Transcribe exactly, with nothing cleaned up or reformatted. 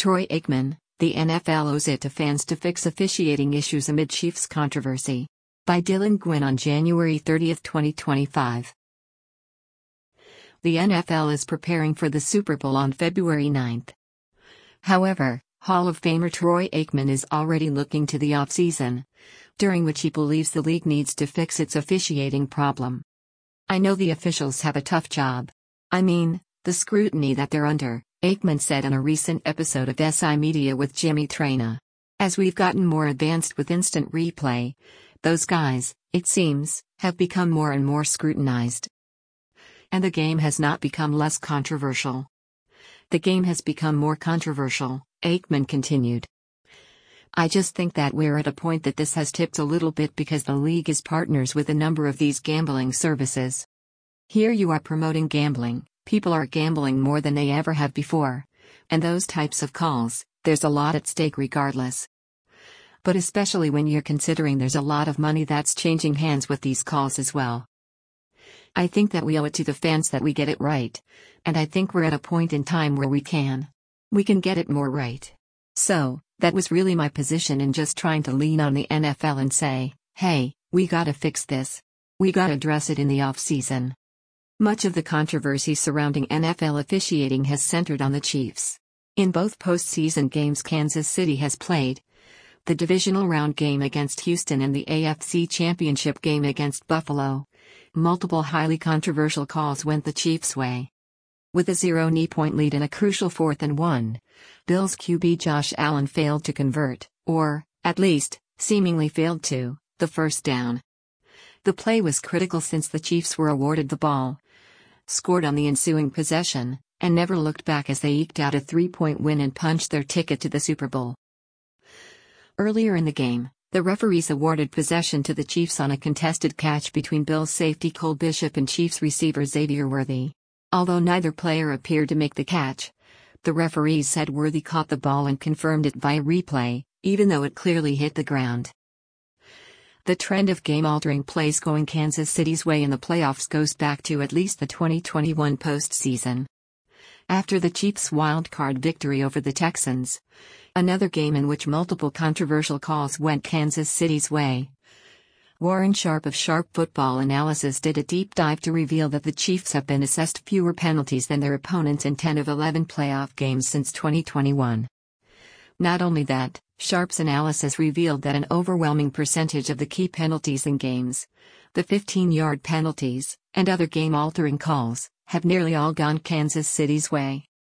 Troy Aikman, the N F L owes it to fans to fix officiating issues amid Chiefs controversy. By Dylan Gwynn on January thirtieth, twenty twenty-five. The N F L is preparing for the Super Bowl on February ninth. However, Hall of Famer Troy Aikman is already looking to the offseason, during which he believes the league needs to fix its officiating problem. "I know the officials have a tough job. I mean, the scrutiny that they're under," Aikman said in a recent episode of S I Media with Jimmy Traina. "As we've gotten more advanced with instant replay, those guys, it seems, have become more and more scrutinized. And the game has not become less controversial. The game has become more controversial," Aikman continued. "I just think that we're at a point that this has tipped a little bit because the league is partners with a number of these gambling services. Here you are promoting gambling, people are gambling more than they ever have before. And those types of calls, there's a lot at stake regardless. But especially when you're considering there's a lot of money that's changing hands with these calls as well. I think that we owe it to the fans that we get it right. And I think we're at a point in time where we can. We can get it more right. So, that was really my position in just trying to lean on the N F L and say, hey, we gotta fix this. We gotta address it in the off-season." Much of the controversy surrounding N F L officiating has centered on the Chiefs. In both postseason games Kansas City has played, the divisional round game against Houston and the A F C Championship game against Buffalo, multiple highly controversial calls went the Chiefs' way. With a zero-knee point lead in a crucial fourth and one, Bills Q B Josh Allen failed to convert, or, at least, seemingly failed to, the first down. The play was critical since the Chiefs were awarded the ball, scored on the ensuing possession, and never looked back as they eked out a three-point win and punched their ticket to the Super Bowl. Earlier in the game, the referees awarded possession to the Chiefs on a contested catch between Bills safety Cole Bishop and Chiefs receiver Xavier Worthy. Although neither player appeared to make the catch, the referees said Worthy caught the ball and confirmed it via replay, even though it clearly hit the ground. The trend of game-altering plays going Kansas City's way in the playoffs goes back to at least the twenty twenty-one postseason. After the Chiefs' wildcard victory over the Texans, another game in which multiple controversial calls went Kansas City's way, Warren Sharp of Sharp Football Analysis did a deep dive to reveal that the Chiefs have been assessed fewer penalties than their opponents in ten of eleven playoff games since twenty twenty-one. Not only that, Sharp's analysis revealed that an overwhelming percentage of the key penalties in games, the fifteen-yard penalties, and other game-altering calls, have nearly all gone Kansas City's way.